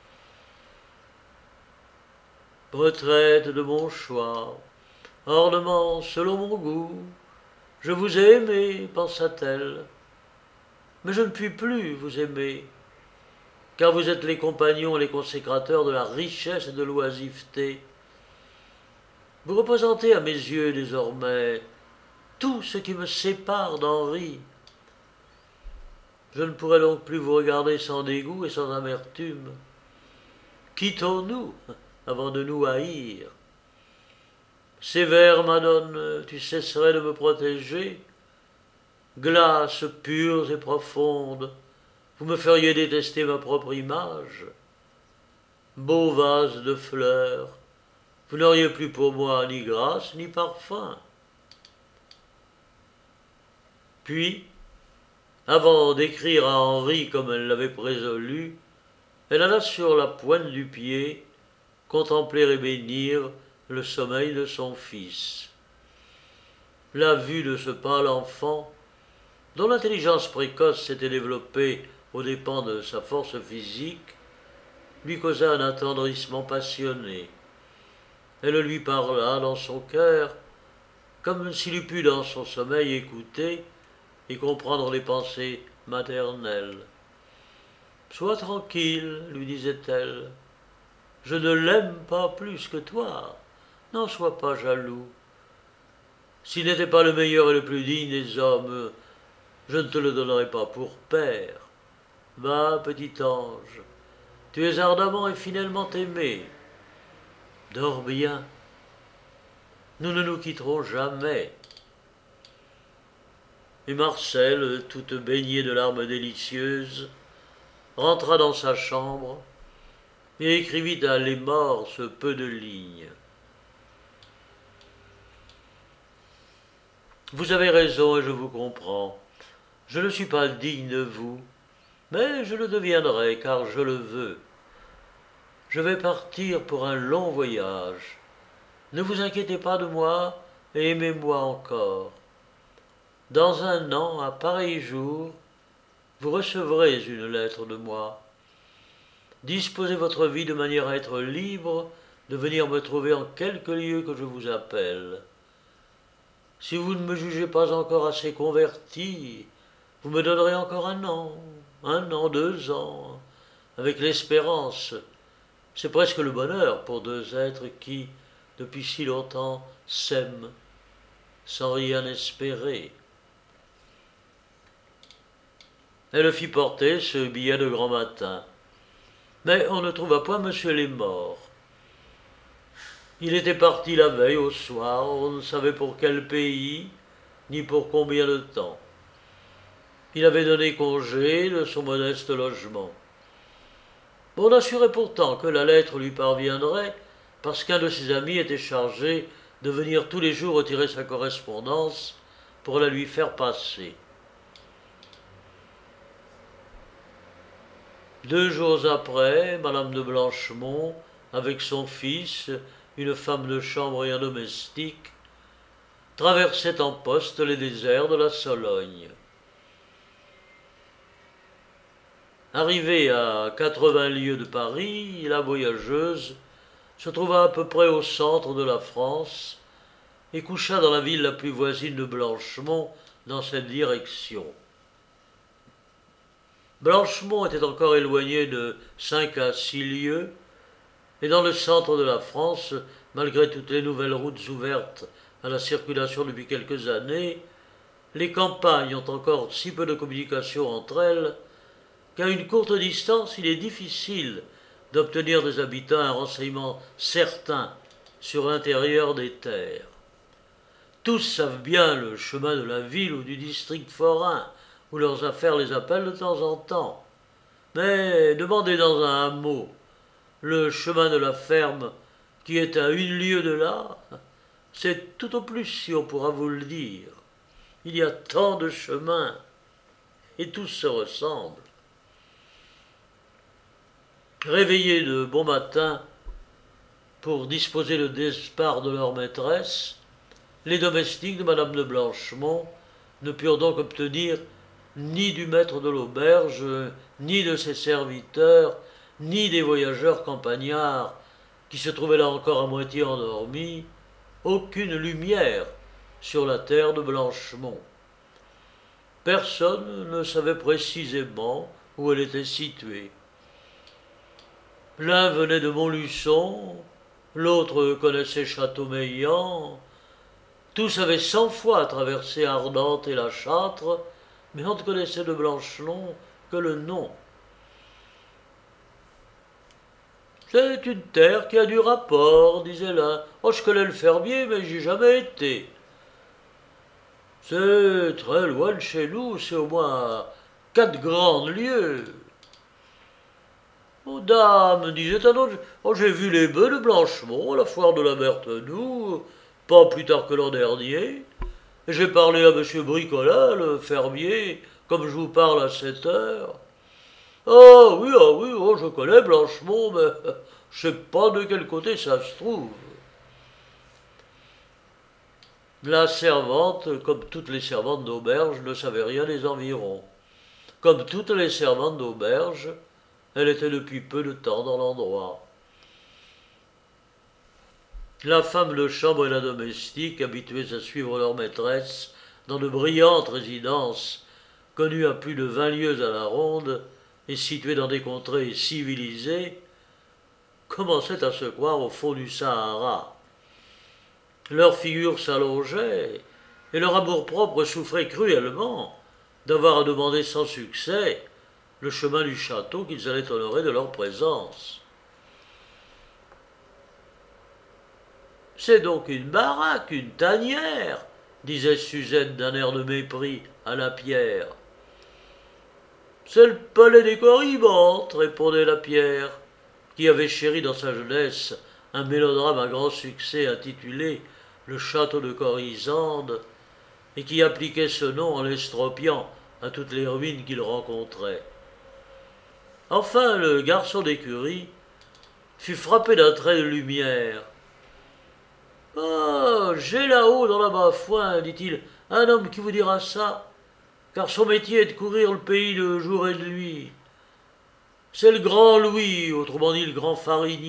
Retraite de mon choix, ornement selon mon goût, je vous ai aimé, pensa-t-elle, mais je ne puis plus vous aimer, car vous êtes les compagnons et les consécrateurs de la richesse et de l'oisiveté. Vous représentez à mes yeux désormais tout ce qui me sépare d'Henri. Je ne pourrai donc plus vous regarder sans dégoût et sans amertume. Quittons-nous avant de nous haïr. Sévère Madone, tu cesserais de me protéger. Glaces pures et profondes, vous me feriez détester ma propre image. Beau vase de fleurs, vous n'auriez plus pour moi ni grâce ni parfum. Puis, avant d'écrire à Henri comme elle l'avait résolu, elle alla sur la pointe du pied contempler et bénir le sommeil de son fils. La vue de ce pâle enfant, dont l'intelligence précoce s'était développée aux dépens de sa force physique, lui causa un attendrissement passionné. Elle lui parla dans son cœur, comme s'il eût pu dans son sommeil écouter et comprendre les pensées maternelles. « Sois tranquille, lui disait-elle, je ne l'aime pas plus que toi, n'en sois pas jaloux. S'il n'était pas le meilleur et le plus digne des hommes, je ne te le donnerais pas pour père. Va, petit ange, tu es ardemment et fidèlement aimé. Dors bien, nous ne nous quitterons jamais. » Et Marcel, toute baignée de larmes délicieuses, rentra dans sa chambre et écrivit à Lémore ce peu de lignes. Vous avez raison et je vous comprends. Je ne suis pas digne de vous, mais je le deviendrai car je le veux. Je vais partir pour un long voyage. Ne vous inquiétez pas de moi et aimez-moi encore. Dans un an, à pareil jour, vous recevrez une lettre de moi. Disposez votre vie de manière à être libre de venir me trouver en quelque lieu que je vous appelle. Si vous ne me jugez pas encore assez converti, vous me donnerez encore un an, un an, deux ans, avec l'espérance. C'est presque le bonheur pour deux êtres qui, depuis si longtemps, s'aiment, sans rien espérer. Elle fit porter ce billet de grand matin. Mais on ne trouva point M. Lémore. Il était parti la veille au soir, on ne savait pour quel pays, ni pour combien de temps. Il avait donné congé de son modeste logement. On assurait pourtant que la lettre lui parviendrait, parce qu'un de ses amis était chargé de venir tous les jours retirer sa correspondance pour la lui faire passer. Deux jours après, Madame de Blanchemont, avec son fils, une femme de chambre et un domestique, traversait en poste les déserts de la Sologne. Arrivée à quatre-vingts lieues de Paris, la voyageuse se trouva à peu près au centre de la France et coucha dans la ville la plus voisine de Blanchemont dans cette direction. Blanchemont était encore éloigné de cinq à six lieues, et dans le centre de la France, malgré toutes les nouvelles routes ouvertes à la circulation depuis quelques années, les campagnes ont encore si peu de communication entre elles qu'à une courte distance, il est difficile d'obtenir des habitants un renseignement certain sur l'intérieur des terres. Tous savent bien le chemin de la ville ou du district forain, où leurs affaires les appellent de temps en temps. Mais demandez dans un hameau le chemin de la ferme qui est à une lieue de là, c'est tout au plus si on pourra vous le dire. Il y a tant de chemins, et tous se ressemblent. Réveillés de bon matin pour disposer le départ de leur maîtresse, Les domestiques de madame de Blanchemont ne purent donc obtenir ni du maître de l'auberge, ni de ses serviteurs, ni des voyageurs campagnards, qui se trouvaient là encore à moitié endormis, aucune lumière sur la terre de Blanchemont. Personne ne savait précisément où elle était située. L'un venait de Montluçon, l'autre connaissait Châteaumeillan. Tous avaient cent fois traversé Ardentes et la Châtre, mais on ne connaissait de Blanchemont que le nom. C'est une terre qui a du rapport, disait l'un. Oh, je connais le fermier, mais j'y ai jamais été. C'est très loin de chez nous, c'est au moins quatre grandes lieues. Oh, dame, disait un autre, oh, j'ai vu les bœufs de Blanchemont à la foire de la Berthenoux, pas plus tard que l'an dernier. Et j'ai parlé à monsieur Bricolat, le fermier, comme je vous parle à cette heure. Ah oui, ah oui, oh, je connais Blanchemont, mais je sais pas de quel côté ça se trouve. La servante, comme toutes les servantes d'auberge, ne savait rien des environs. Comme toutes les servantes d'auberge, elle était depuis peu de temps dans l'endroit. La femme de chambre et la domestique, habituées à suivre leur maîtresse dans de brillantes résidences connues à plus de vingt lieues à la ronde et situées dans des contrées civilisées, commençaient à se croire au fond du Sahara. Leurs figures s'allongeaient et leur amour-propre souffrait cruellement d'avoir à demander sans succès le chemin du château qu'ils allaient honorer de leur présence. « C'est donc une baraque, une tanière, disait Suzette d'un air de mépris à Lapierre. « C'est le palais des Corybantes, répondait Lapierre, qui avait chéri dans sa jeunesse un mélodrame à grand succès intitulé Le château de Corisande, et qui appliquait ce nom en l'estropiant à toutes les ruines qu'il rencontrait. Enfin, le garçon d'écurie fut frappé d'un trait de lumière. « Ah, j'ai là-haut dans la bas-foin, dit-il, un homme qui vous dira ça, car son métier est de courir le pays de jour et de nuit. C'est le grand Louis, autrement dit le grand farinier. »«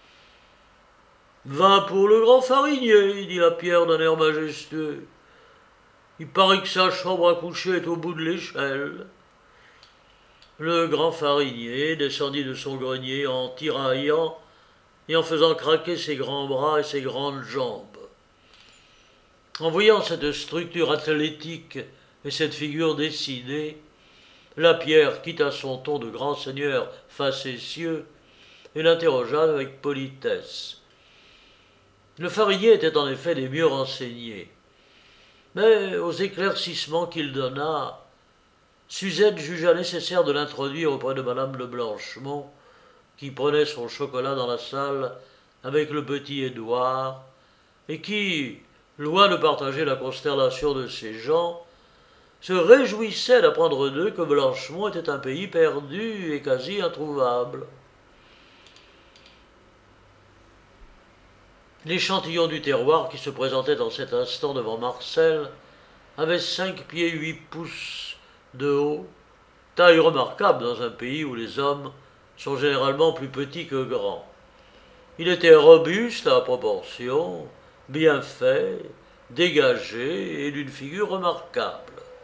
Va pour le grand farinier, dit Lapierre d'un air majestueux. Il paraît que sa chambre à coucher est au bout de l'échelle. » Le grand farinier descendit de son grenier en tiraillant et en faisant craquer ses grands bras et ses grandes jambes. En voyant cette structure athlétique et cette figure décidée, Lapierre quitta son ton de grand seigneur facétieux et l'interrogea avec politesse. Le farinier était en effet des mieux renseignés, mais aux éclaircissements qu'il donna, Suzette jugea nécessaire de l'introduire auprès de madame de Blanchemont, qui prenait son chocolat dans la salle avec le petit Édouard, et qui, loin de partager la consternation de ces gens, se réjouissait d'apprendre d'eux que Blanchemont était un pays perdu et quasi introuvable. L'échantillon du terroir qui se présentait en cet instant devant Marcel avait cinq pieds huit pouces de haut, taille remarquable dans un pays où les hommes sont généralement plus petits que grands. Il était robuste à proportion, bien fait, dégagé et d'une figure remarquable.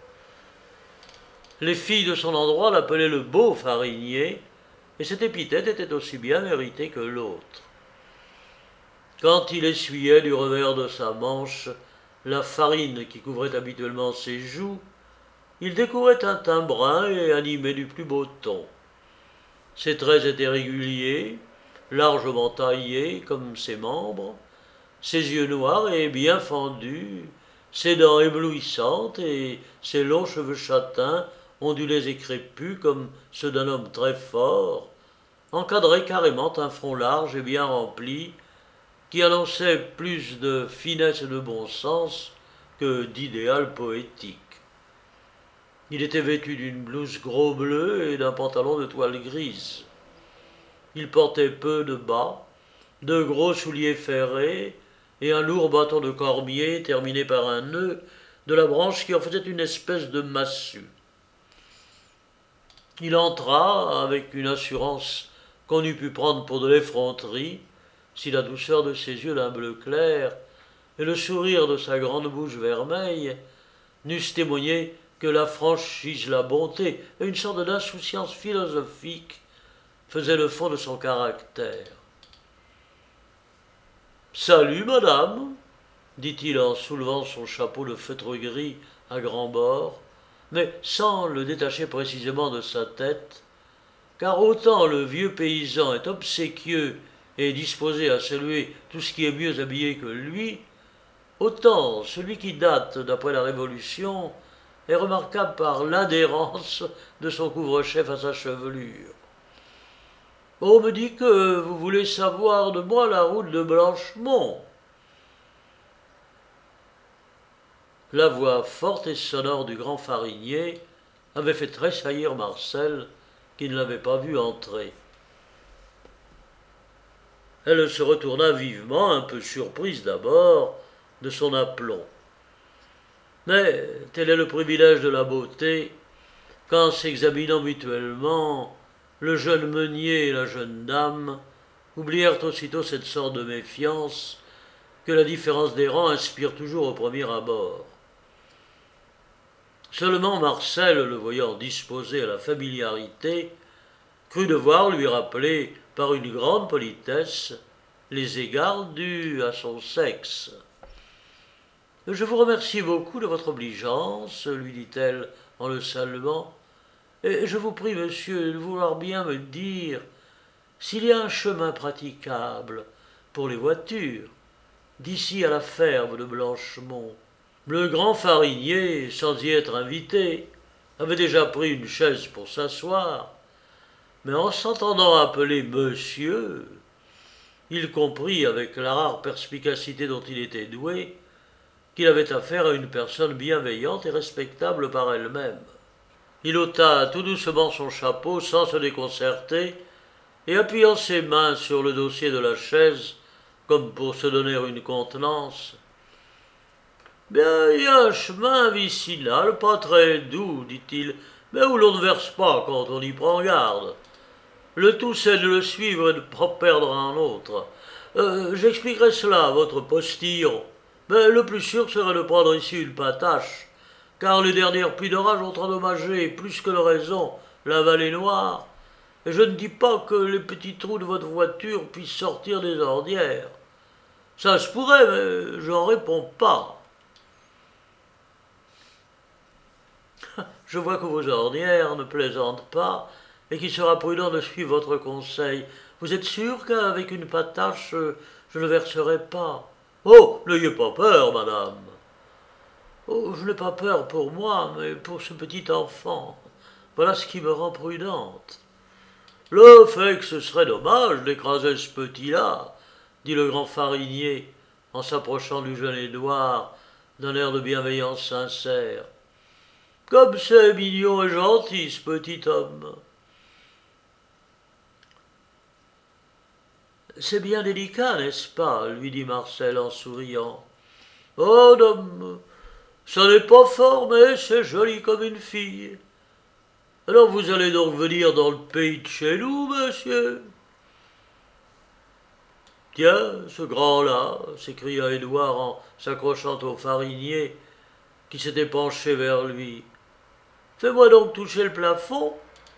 Les filles de son endroit l'appelaient le beau farinier, et cette épithète était aussi bien méritée que l'autre. Quand il essuyait du revers de sa manche la farine qui couvrait habituellement ses joues, il découvrait un teint brun et animé du plus beau ton. Ses traits étaient réguliers, largement taillés comme ses membres, ses yeux noirs et bien fendus, ses dents éblouissantes et ses longs cheveux châtains, ondulés et crépus comme ceux d'un homme très fort, encadraient carrément un front large et bien rempli, qui annonçait plus de finesse et de bon sens que d'idéal poétique. Il était vêtu d'une blouse gros bleu et d'un pantalon de toile grise. Il portait peu de bas, de gros souliers ferrés et un lourd bâton de cormier terminé par un nœud de la branche qui en faisait une espèce de massue. Il entra avec une assurance qu'on eût pu prendre pour de l'effronterie, si la douceur de ses yeux d'un bleu clair et le sourire de sa grande bouche vermeille n'eussent témoigné que la franchise, la bonté et une sorte d'insouciance philosophique faisaient le fond de son caractère. « Salut, madame !» dit-il en soulevant son chapeau de feutre gris à grands bords, mais sans le détacher précisément de sa tête, car autant le vieux paysan est obséquieux et disposé à saluer tout ce qui est mieux habillé que lui, autant celui qui date d'après la Révolution est remarquable par l'adhérence de son couvre-chef à sa chevelure. « On me dit que vous voulez savoir de moi la route de Blanchemont. » La voix forte et sonore du grand farinier avait fait tressaillir Marcel, qui ne l'avait pas vu entrer. Elle se retourna vivement, un peu surprise d'abord, de son aplomb. Mais tel est le privilège de la beauté, qu'en s'examinant mutuellement, le jeune meunier et la jeune dame oublièrent aussitôt cette sorte de méfiance que la différence des rangs inspire toujours au premier abord. Seulement Marcel, le voyant disposé à la familiarité, crut devoir lui rappeler par une grande politesse les égards dus à son sexe. « Je vous remercie beaucoup de votre obligeance, lui dit-elle en le saluant, et je vous prie, monsieur, de vouloir bien me dire s'il y a un chemin praticable pour les voitures d'ici à la ferme de Blanchemont. » Le grand farinier, sans y être invité, avait déjà pris une chaise pour s'asseoir, mais en s'entendant appeler « monsieur », il comprit, avec la rare perspicacité dont il était doué, qu'il avait affaire à une personne bienveillante et respectable par elle-même. Il ôta tout doucement son chapeau sans se déconcerter, et appuyant ses mains sur le dossier de la chaise, comme pour se donner une contenance, « Bien, il y a un chemin vicinal, pas très doux, dit-il, mais où l'on ne verse pas quand on y prend garde. Le tout, c'est de le suivre et de ne pas perdre un autre. Euh, J'expliquerai cela à votre postillon, mais le plus sûr serait de prendre ici une patache, car les dernières pluies d'orage ont endommagé, plus que de raison, la vallée noire, et je ne dis pas que les petits trous de votre voiture puissent sortir des ornières. Ça se pourrait, mais j'en réponds pas. » Je vois que vos ornières ne plaisantent pas et qu'il sera prudent de suivre votre conseil. Vous êtes sûr qu'avec une patache, je ne verserai pas? Oh, n'ayez pas peur, madame. Oh, je n'ai pas peur pour moi, mais pour ce petit enfant. Voilà ce qui me rend prudente. Le fait que ce serait dommage d'écraser ce petit-là, dit le grand farinier, en s'approchant du jeune Édouard d'un air de bienveillance sincère. Comme c'est mignon et gentil, ce petit homme. C'est bien délicat, n'est-ce pas, lui dit Marcel en souriant. Oh, non, ça n'est pas fort, mais c'est joli comme une fille. Alors vous allez donc venir dans le pays de chez nous, monsieur? Tiens, ce grand-là, s'écria Édouard en s'accrochant au farinier, qui s'était penché vers lui. Fais-moi donc toucher le plafond.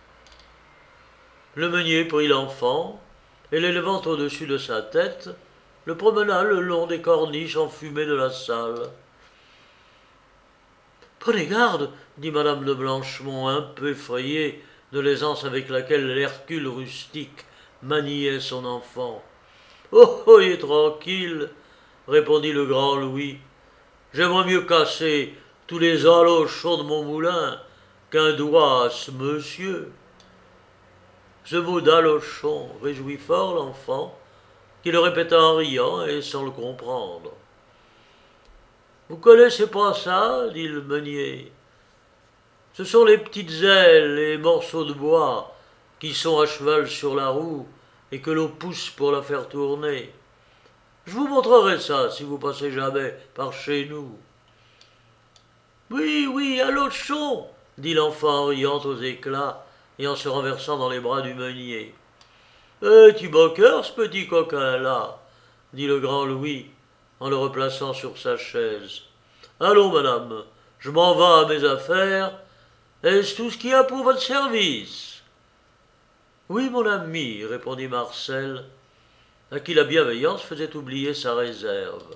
Le meunier prit l'enfant, et l'élevant au-dessus de sa tête, le promena le long des corniches enfumées de la salle. « Prenez garde, dit madame de Blanchemont, un peu effrayée de l'aisance avec laquelle l'Hercule rustique maniait son enfant. « Oh, soyez tranquille, répondit le grand Louis. J'aimerais mieux casser tous les alochons de mon moulin qu'un doigt à ce monsieur. » Ce mot d'alochon réjouit fort l'enfant, qui le répéta en riant et sans le comprendre. « Vous connaissez pas ça, dit le meunier. Ce sont les petites ailes et morceaux de bois qui sont à cheval sur la roue et que l'on pousse pour la faire tourner. Je vous montrerai ça si vous passez jamais par chez nous. Oui, oui, à Lochon, dit l'enfant en riant aux éclats et en se renversant dans les bras du meunier. Eh, tu boqueur, ce petit coquin-là, dit le grand Louis en le replaçant sur sa chaise. Allons, madame, je m'en vais à mes affaires. Est-ce tout ce qu'il y a pour votre service? Oui, mon ami, répondit Marcel, à qui la bienveillance faisait oublier sa réserve.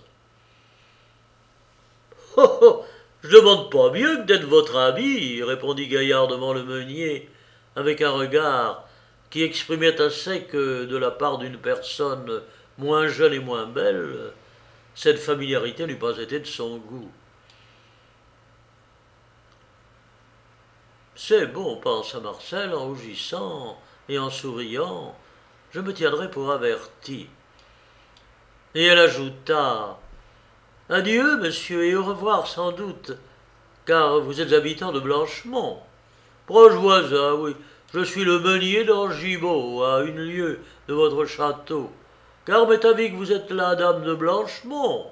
Oh, oh, je demande pas mieux que d'être votre ami, répondit gaillardement le meunier, avec un regard qui exprimait assez que, de la part d'une personne moins jeune et moins belle, cette familiarité n'eût pas été de son goût. C'est bon, pensa Marcel en rougissant et en souriant, je me tiendrai pour averti. Et elle ajouta: Adieu, monsieur, et au revoir sans doute, car vous êtes habitant de Blanchemont. Proche voisin, oui, je suis le meunier d'Angibault, à une lieue de votre château, car m'est avis que vous êtes la dame de Blanchemont.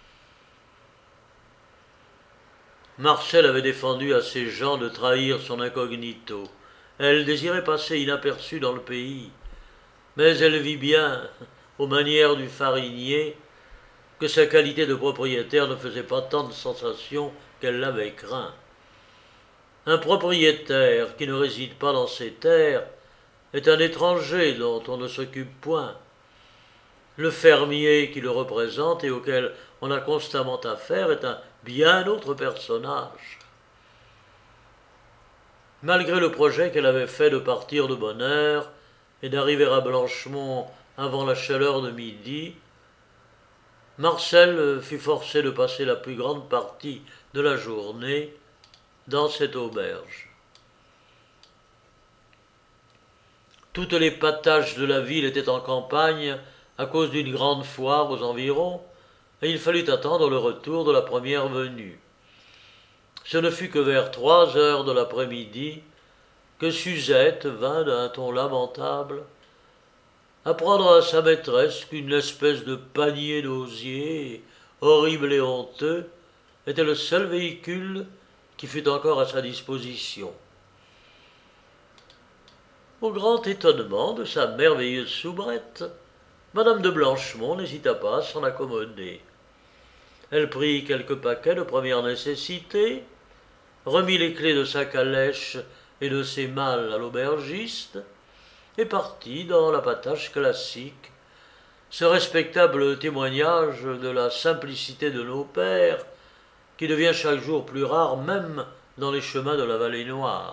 Marcel avait défendu à ses gens de trahir son incognito. Elle désirait passer inaperçue dans le pays, mais elle vit bien, aux manières du farinier, que sa qualité de propriétaire ne faisait pas tant de sensation qu'elle l'avait craint. Un propriétaire qui ne réside pas dans ses terres est un étranger dont on ne s'occupe point. Le fermier qui le représente et auquel on a constamment affaire est un bien autre personnage. Malgré le projet qu'elle avait fait de partir de bonne heure et d'arriver à Blanchemont avant la chaleur de midi, Marcel fut forcé de passer la plus grande partie de la journée dans cette auberge. Toutes les pataches de la ville étaient en campagne à cause d'une grande foire aux environs, et il fallut attendre le retour de la première venue. Ce ne fut que vers trois heures de l'après-midi que Suzette vint d'un ton lamentable apprendre à sa maîtresse qu'une espèce de panier d'osier, horrible et honteux, était le seul véhicule qui fût encore à sa disposition. Au grand étonnement de sa merveilleuse soubrette, madame de Blanchemont n'hésita pas à s'en accommoder. Elle prit quelques paquets de première nécessité, remit les clés de sa calèche et de ses malles à l'aubergiste, et partit dans la patache classique, ce respectable témoignage de la simplicité de nos pères, qui devient chaque jour plus rare même dans les chemins de la vallée noire.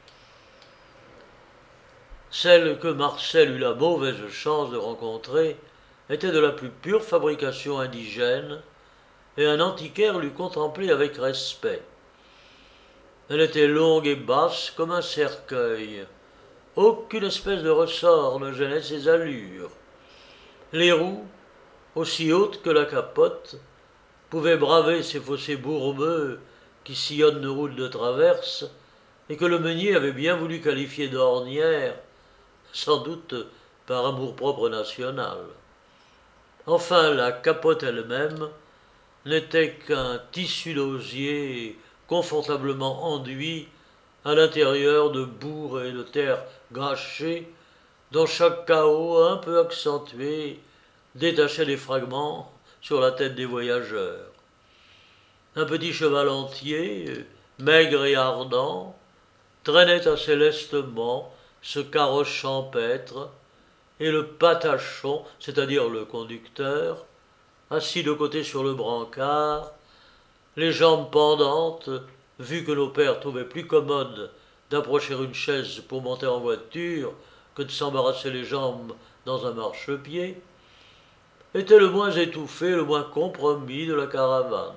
Celle que Marcel eut la mauvaise chance de rencontrer était de la plus pure fabrication indigène, et un antiquaire l'eût contemplée avec respect. Elle était longue et basse comme un cercueil. Aucune espèce de ressort ne gênait ses allures. Les roues, aussi hautes que la capote, pouvaient braver ces fossés bourbeux qui sillonnent nos routes de traverse et que le meunier avait bien voulu qualifier d'ornières, sans doute par amour-propre national. Enfin, la capote elle-même n'était qu'un tissu d'osier confortablement enduit à l'intérieur de bourres et de terre gâchée, dont chaque chaos un peu accentué détachait des fragments sur la tête des voyageurs. Un petit cheval entier, maigre et ardent, traînait assez lestement ce carrosse champêtre, et le patachon, c'est-à-dire le conducteur, assis de côté sur le brancard, les jambes pendantes, vu que nos pères trouvaient plus commode d'approcher une chaise pour monter en voiture que de s'embarrasser les jambes dans un marchepied, était le moins étouffé, le moins compromis de la caravane.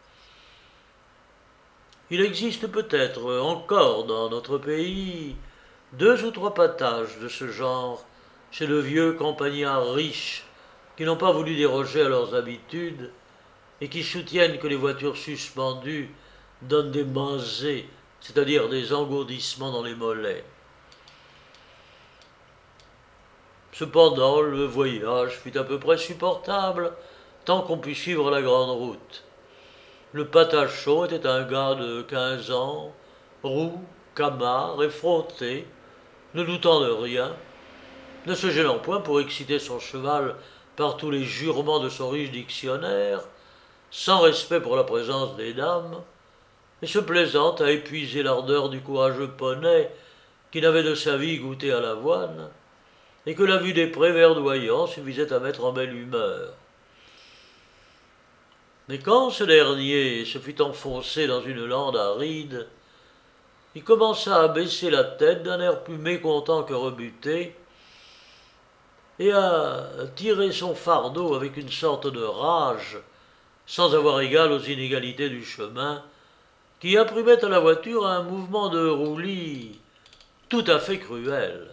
Il existe peut-être encore dans notre pays deux ou trois patages de ce genre chez de vieux campagnards riches qui n'ont pas voulu déroger à leurs habitudes et qui soutiennent que les voitures suspendues donnent des manzés, c'est-à-dire des engourdissements dans les mollets. Cependant, le voyage fut à peu près supportable, tant qu'on put suivre la grande route. Le patachon était un gars de quinze ans, roux, camard, effronté, ne doutant de rien, ne se gênant point pour exciter son cheval par tous les jurements de son riche dictionnaire, sans respect pour la présence des dames, et se plaisant à épuiser l'ardeur du courageux poney qui n'avait de sa vie goûté à l'avoine, et que la vue des prés verdoyants suffisait à mettre en belle humeur. Mais quand ce dernier se fut enfoncé dans une lande aride, il commença à baisser la tête d'un air plus mécontent que rebuté, et à tirer son fardeau avec une sorte de rage, sans avoir égal aux inégalités du chemin, qui imprimait à la voiture un mouvement de roulis tout à fait cruel.